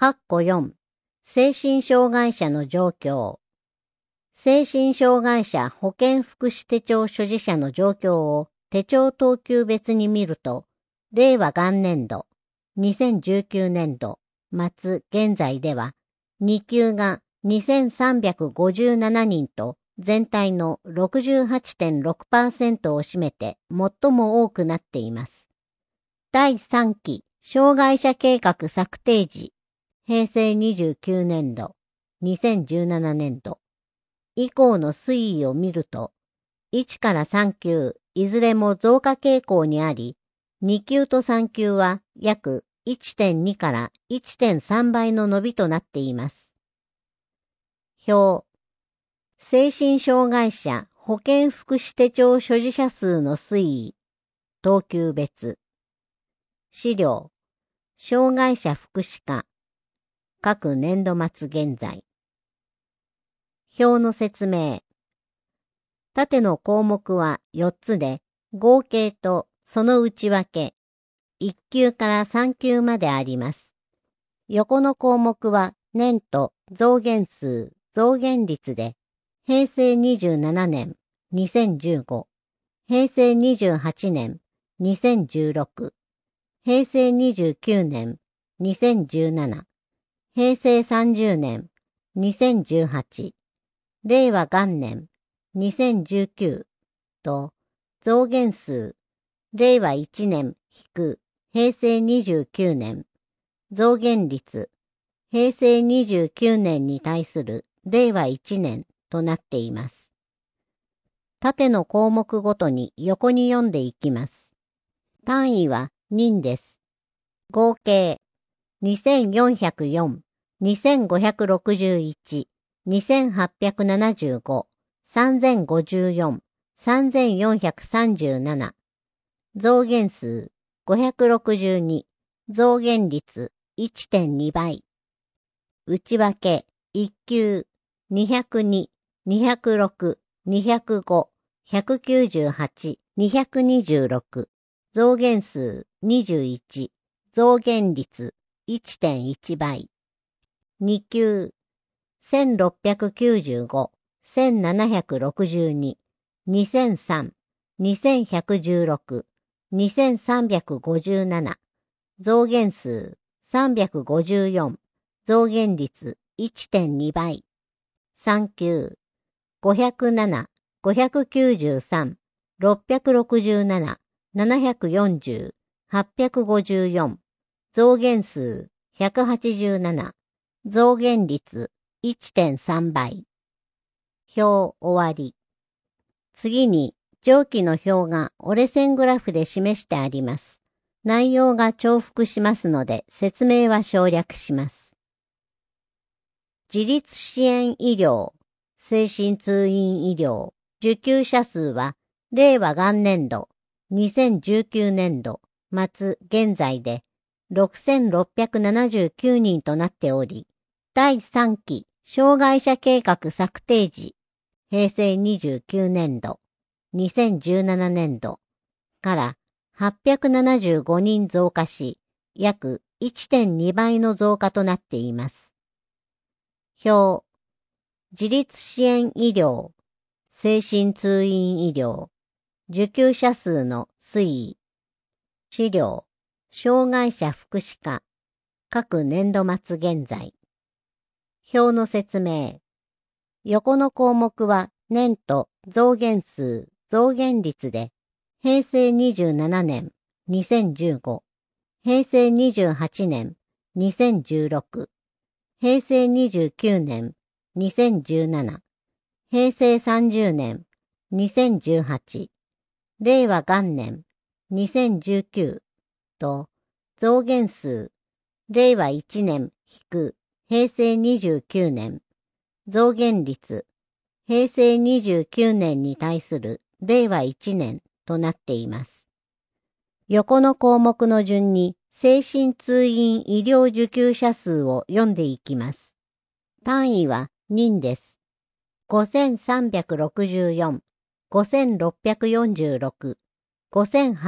4、精神障害者の状況。精神障害者保健福祉手帳所持者の状況を手帳等級別に見ると、令和元年度、2019年度、末現在では、2級が2357人と全体の 68.6% を占めて最も多くなっています。第3期障害者計画策定時、平成29年度、2017年度以降の推移を見ると、1から3級いずれも増加傾向にあり、2級と3級は約 1.2 から 1.3 倍の伸びとなっています。表。精神障害者保健福祉手帳所持者数の推移。等級別。資料。障害者福祉課。各年度末現在。表の説明。縦の項目は4つで、合計とその内訳、1級から3級まであります。横の項目は年と増減数、増減率で、平成27年、2015、平成28年、2016、平成29年、2017、平成30年、2018、令和元年、2019と、増減数、令和1年引く平成29年、増減率、平成29年に対する令和1年となっています。縦の項目ごとに横に読んでいきます。単位は人です。合計2404、2561、2875、3054、3437。増減数562、増減率 1.2 倍。内訳1級202、206、205、198、226。増減数21、増減率 1.1 倍。2級1695、1762、2003、2116、2357。増減数354、増減率 1.2 倍。3級507、593、667、740、854。増減数187、増減率 1.3 倍。表終わり。次に上記の表が折れ線グラフで示してあります。内容が重複しますので説明は省略します。自立支援医療、精神通院医療、受給者数は令和元年度、2019年度、末現在で6679人となっており、第3期障害者計画策定時、平成29年度、2017年度から875人増加し、約 1.2 倍の増加となっています。表。自立支援医療、精神通院医療、受給者数の推移。資料。障害者福祉課。各年度末現在。表の説明。横の項目は年と増減数、増減率で、平成27年、2015、平成28年、2016、平成29年、2017、平成30年、2018、令和元年、2019と、増減数、令和1年引く平成29年、増減率、平成29年に対する令和1年となっています。横の項目の順に精神通院医療受給者数を読んでいきます。単位は人です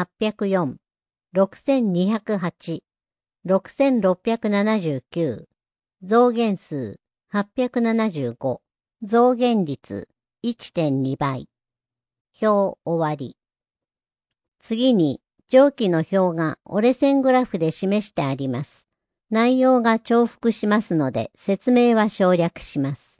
。5364、5646、5804、6208、6679、 増減数875、増減率 1.2 倍。表終わり。次に、上記の表が折れ線グラフで示してあります。内容が重複しますので説明は省略します。